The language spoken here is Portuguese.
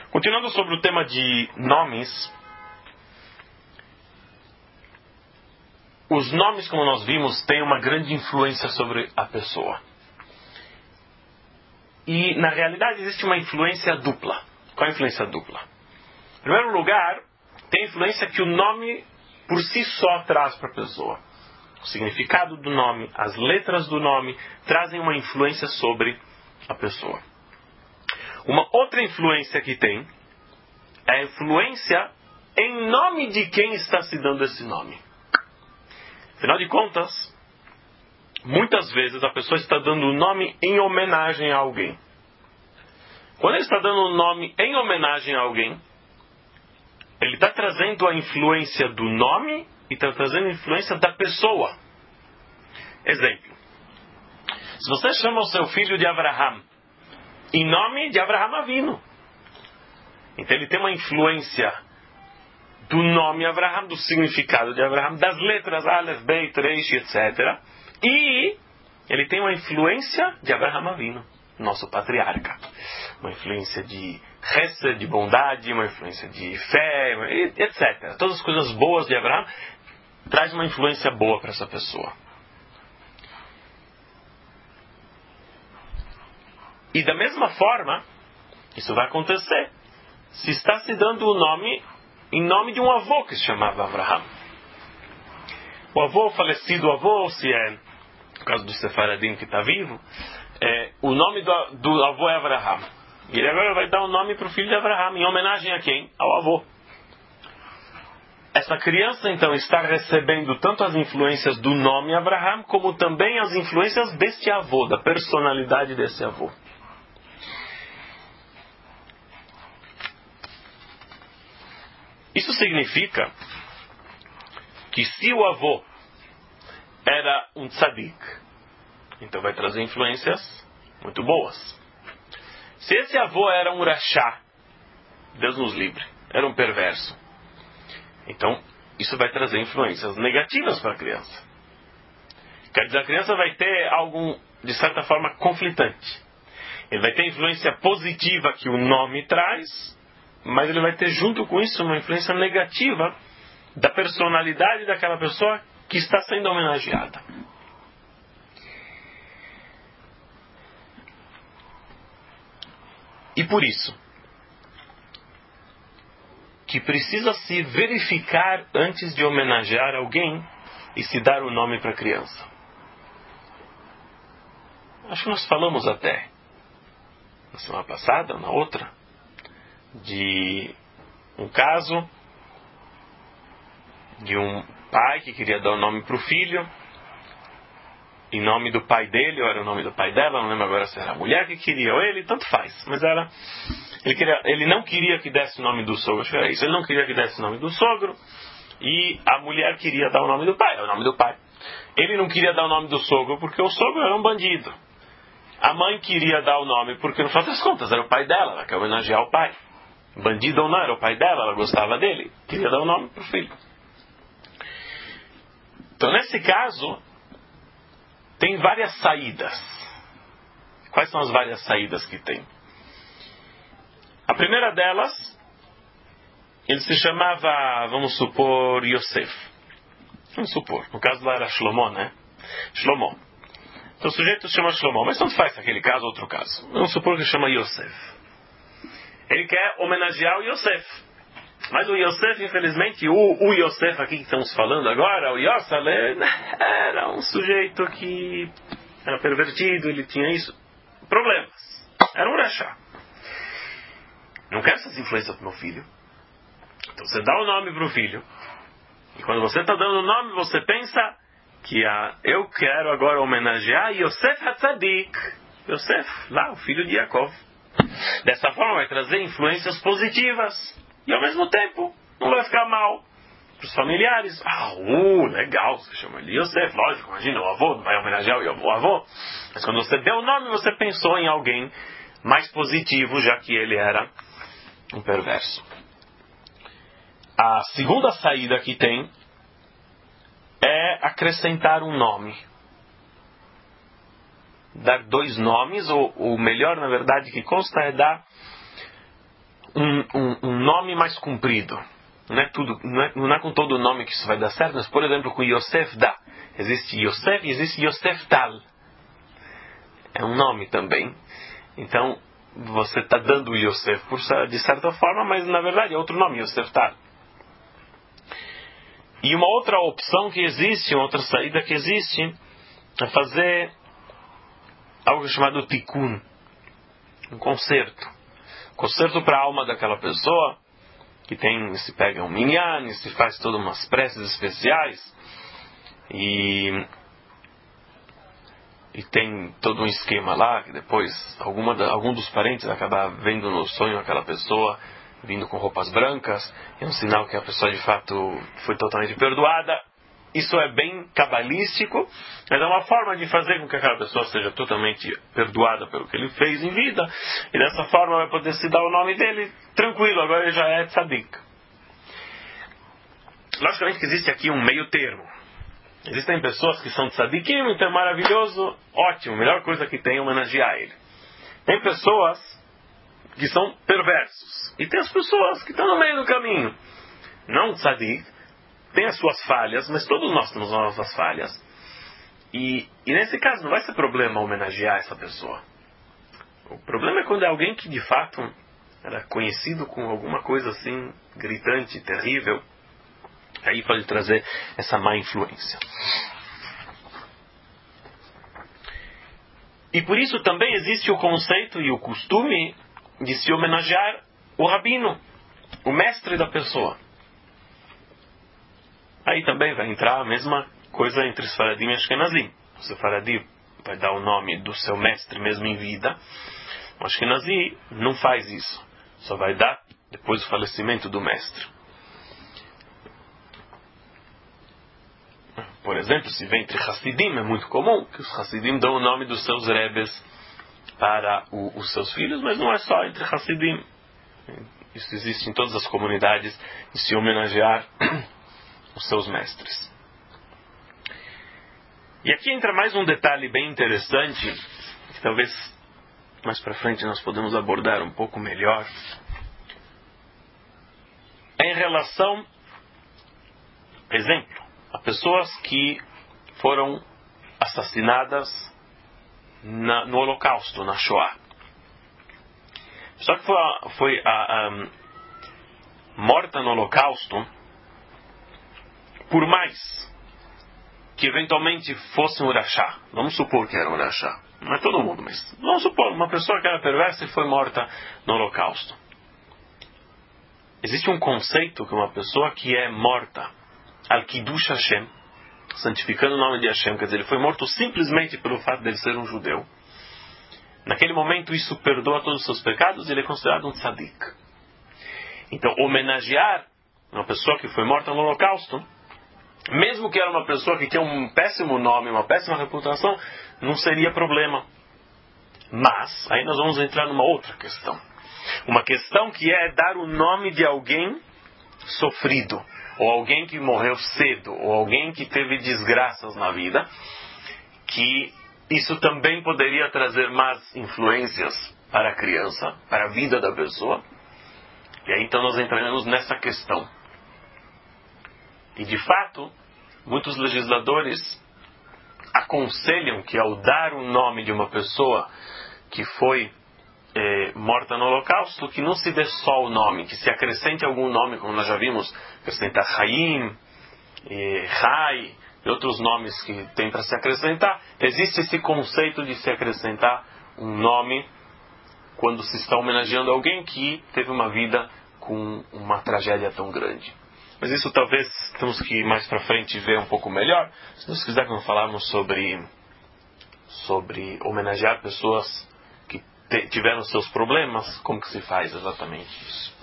Continuando sobre o tema de nomes, os nomes, como nós vimos, têm uma grande influência sobre a pessoa. E, na realidade, existe uma influência dupla. Qual é a influência dupla? Em primeiro lugar, tem a influência que o nome por si só traz para a pessoa. O significado do nome, as letras do nome, trazem uma influência sobre a pessoa. Uma outra influência que tem é a influência em nome de quem está se dando esse nome. Afinal de contas, muitas vezes a pessoa está dando o nome em homenagem a alguém. Quando ele está dando o nome em homenagem a alguém, ele está trazendo a influência do nome e está trazendo a influência da pessoa. Exemplo. Se você chama o seu filho de Abraham, em nome de Abraham Avinu, então ele tem uma influência do nome Abraham, do significado de Abraham, das letras Aleph, Beit, Reish, etc. E ele tem uma influência de Abraham Avinu, nosso patriarca. Uma influência de Hesed, de bondade, uma influência de fé, etc. Todas as coisas boas de Abraham traz uma influência boa para essa pessoa. E da mesma forma, isso vai acontecer se está se dando o nome em nome de um avô que se chamava Abraham. O avô, falecido avô, se é, no caso do Sefaradim que está vivo, o nome do avô é Abraham. E ele agora vai dar o nome para o filho de Abraham, em homenagem a quem? Ao avô. Essa criança, então, está recebendo tanto as influências do nome Abraham, como também as influências deste avô, da personalidade desse avô. Isso significa que se o avô era um tzadik, então vai trazer influências muito boas. Se esse avô era um rachá, Deus nos livre, era um perverso, então isso vai trazer influências negativas para a criança. Quer dizer, a criança vai ter algo, de certa forma, conflitante. Ele vai ter influência positiva que o nome traz, mas ele vai ter junto com isso uma influência negativa da personalidade daquela pessoa que está sendo homenageada. E por isso, que precisa se verificar antes de homenagear alguém e se dar o nome para a criança. Acho que nós falamos até, na semana passada ou na outra, de um caso de um pai que queria dar o nome para o filho, em nome do pai dele, ou era o nome do pai dela, não lembro agora se era a mulher que queria, ou ele, tanto faz, mas ele não queria que desse o nome do sogro, acho que era isso, ele não queria que desse o nome do sogro, e a mulher queria dar o nome do pai, era o nome do pai. Ele não queria dar o nome do sogro porque o sogro era um bandido. A mãe queria dar o nome porque, no final das contas, era o pai dela, ela quer homenagear o pai. Bandido ou não, era o pai dela, ela gostava dele, queria dar o nome para o filho. Então, nesse caso, tem várias saídas. Quais são as várias saídas que tem? A primeira delas, ele se chamava, vamos supor, Yosef. Vamos supor, no caso lá era Shlomo, né? Shlomo. Então o sujeito se chama Shlomo, mas tanto faz aquele caso ou outro caso. Vamos supor que ele chama Yosef. Ele quer homenagear o Yosef. Mas o Yosef, infelizmente, o Yosef aqui que estamos falando agora, o Yosef, era um sujeito que era pervertido, ele tinha isso. Problemas. Era um rachá. Não quero essas influências para o meu filho. Então você dá o nome para o filho. E quando você está dando o nome, você pensa que eu quero agora homenagear Yosef HaTzadik. Yosef, lá, o filho de Yaakov. Dessa forma vai trazer influências positivas. E ao mesmo tempo, não vai ficar mal para os familiares. Legal, você chama ele Yosef, lógico, imagina, o avô vai homenagear o avô. Mas quando você deu o nome, você pensou em alguém mais positivo, já que ele era um perverso. A segunda saída que tem é acrescentar um nome. Dar dois nomes, ou melhor, na verdade, que consta é dar um nome mais comprido. Não é com todo o nome que isso vai dar certo, mas, por exemplo, com Yosef dá. Existe Yosef e existe Yosef Tal. É um nome também. Então, você está dando o Yosef de certa forma, mas na verdade é outro nome, Yosef Tal. E uma outra opção que existe, uma outra saída que existe, é fazer algo chamado tikkun, um conserto. Conserto para a alma daquela pessoa, que se pega um minyan, se faz todas umas preces especiais, e tem todo um esquema lá, que depois algum dos parentes acaba vendo no sonho aquela pessoa vindo com roupas brancas, é um sinal que a pessoa de fato foi totalmente perdoada. Isso é bem cabalístico, mas é uma forma de fazer com que aquela pessoa seja totalmente perdoada pelo que ele fez em vida, e dessa forma vai poder se dar o nome dele tranquilo, agora ele já é tzadik. Logicamente que existe aqui um meio termo. Existem pessoas que são tzadikim, então é maravilhoso, ótimo, melhor coisa que tem é homenagear ele. Tem pessoas que são perversos, e tem as pessoas que estão no meio do caminho. Não tzadik, tem as suas falhas, mas todos nós temos as nossas falhas. E nesse caso não vai ser problema homenagear essa pessoa. O problema é quando é alguém que de fato era conhecido com alguma coisa assim gritante, terrível. Aí pode trazer essa má influência. E por isso também existe o conceito e o costume de se homenagear o rabino, o mestre da pessoa. Aí também vai entrar a mesma coisa entre Sfaradim e Ashkenazim. O Sfaradi vai dar o nome do seu mestre mesmo em vida. O Ashkenazi não faz isso. Só vai dar depois do falecimento do mestre. Por exemplo, se vem entre Hassidim, é muito comum que os Hassidim dão o nome dos seus rebes para os seus filhos, mas não é só entre Hassidim. Isso existe em todas as comunidades, de se homenagear os seus mestres. E aqui entra mais um detalhe bem interessante, que talvez mais para frente nós podemos abordar um pouco melhor. É em relação, exemplo, a pessoas que foram assassinadas no Holocausto, na Shoah. Só que foi morta no Holocausto, por mais que eventualmente fosse um Urachá, vamos supor que era um Urachá, não é todo mundo, mas vamos supor, uma pessoa que era perversa e foi morta no Holocausto. Existe um conceito que uma pessoa que é morta, Al-Kiddush Hashem, santificando o nome de Hashem, quer dizer, ele foi morto simplesmente pelo fato de ele ser um judeu. Naquele momento isso perdoa todos os seus pecados e ele é considerado um tzadik. Então, homenagear uma pessoa que foi morta no Holocausto, mesmo que era uma pessoa que tinha um péssimo nome, uma péssima reputação, não seria problema. Mas, aí nós vamos entrar numa outra questão. Uma questão que é dar o nome de alguém sofrido, ou alguém que morreu cedo, ou alguém que teve desgraças na vida, que isso também poderia trazer más influências para a criança, para a vida da pessoa. E aí então nós entramos nessa questão. E de fato, muitos legisladores aconselham que ao dar o nome de uma pessoa que foi morta no Holocausto, que não se dê só o nome, que se acrescente algum nome, como nós já vimos, acrescentar Chaim, Rai e outros nomes que tem para se acrescentar. Existe esse conceito de se acrescentar um nome quando se está homenageando alguém que teve uma vida com uma tragédia tão grande. Mas isso talvez temos que ir mais para frente ver um pouco melhor. Se Deus quiser, quando falarmos sobre homenagear pessoas que tiveram seus problemas, como que se faz exatamente isso.